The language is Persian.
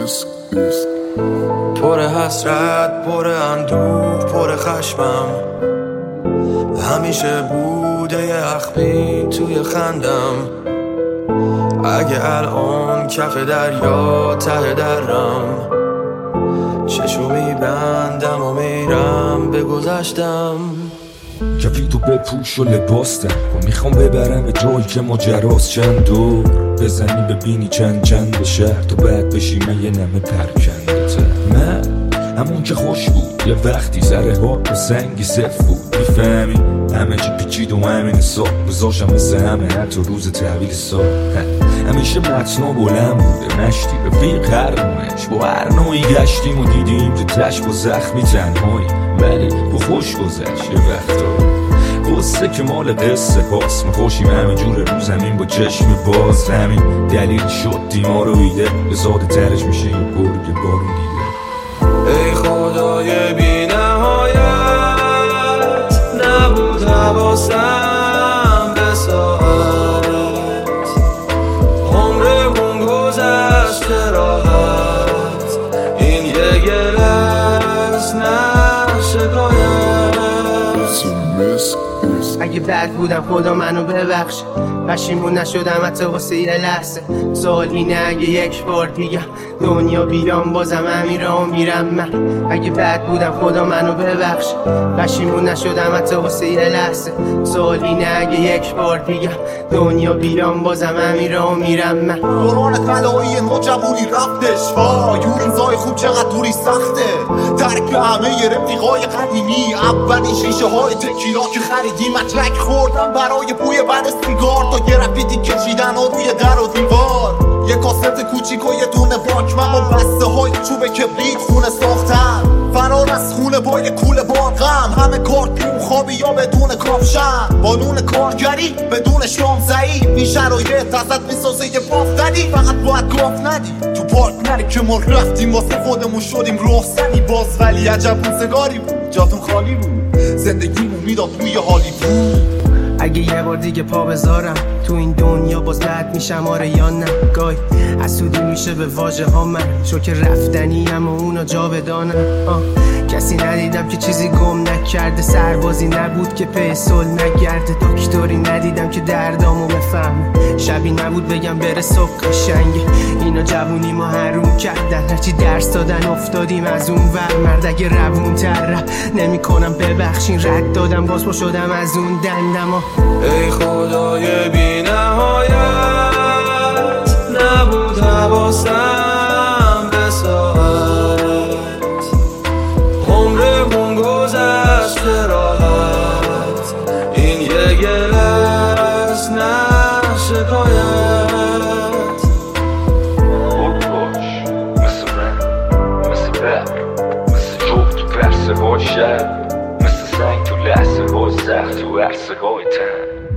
پر حسرت، پر اندوه، پر خشمم، همیشه بوده یه اخمی توی خندم. اگه الان کف دریا ته درم، چشو میبندم و میرم به گذشتم. کفی تو بپوش و لباس ده و میخوام ببرم به جایی که ماجراست. چند دور بزنی ببینی چند شهر تو بعد بشی من یه نمه پرکنده تر. من همون که خوش بود یه وقتی سره ها و سنگی صف بود. میفهمی همه چی پیچید و همین حساب بزاشم مثل همه حتی روز تحویل سال. همیشه متنا بلند بوده مشتی رفیق هرمونش با هر نوعی گشتیم و دیدیم که تش با زخمی تنهایی ولی با خوش گذشت. یه وقتا قصه که مال قصه هاست ما خوشیم همه جور رو زمین با چشم باز. همین دلیل شد دیما رو ایده به زاده ترش میشه این گرگ بارون دیده. ای خدای بی نهایت نبود حواسم به ساعت، عمرمون گذشته راحت، این یه گله از نشکایت. اگه بد بودم خدا منو ببخش، پشیمون نشدم حتی واسه یه لحظه. سوال اینه اگه یک بار دیگه دنیا بیام بازم همین راه میرم من. اگه بد بودم خدا منو ببخش، پشیمون نشدم حتی واسه یه لحظه. سوال اینه اگه یک بار دیگه دنیا بیام بازم همین راه میرم من. دوران طلایی نوجوانی رفتش وای اون زای خوب چقدر دوری سخته. ترک همه رفیقای قدیمی، اولین شیشه های تکیلا که خریدیم. مچک خوردم برای بوی بر سیگار تا گرافیتی کشیدن و روی در و دیوار. یه کاست کوچیک و یه دونه واکمن و بسته های چوب کبریت خونه ساختم. فرار از خونه با یه کوله بارغم، همه کارتون خوابی یا بدون کافشن. با نون کارگری بدون شام ضعیف، این شرایط ازت میسازه یه بافتنی. فقط باید گاف ندی تو پارک نری که ما رفتیم واسه خودمون شدیم رخصتی باز. ولی عجب روزگاری بود جاتون خالی بود، زندگیمون میداد توی حالی بود. اگه یه بار دیگه پا بذارم تو این دنیا باز بد میشم آره یا نه. گای حسودی میشه به واژه ها من، چون که رفتنی اما اونا جا بدانم. کسی ندیدم که چیزی گم نکرده، سربازی نبود که پی صلح نگرده، دکتری ندیدم که دردامو بفهمه، شبی نبود بگم بره صبح قشنگه. اینا جوونی ما حروم کردن، هرچی درس دادن افتادیم از اون ور. مرد اگه روون تر نمی کنم ببخشین، رد دادم باز با شدم از اون دندم. ای خدای بی نهایت نبود حواسم به ساعت، عمرمون گذشته راحت، این یه گله از نشکایت. خود باش مثل من، مثل برق، مثل جوب تو پرسه های شب، مثل سنگ تو لحظه های سخت تو عرصه های تن.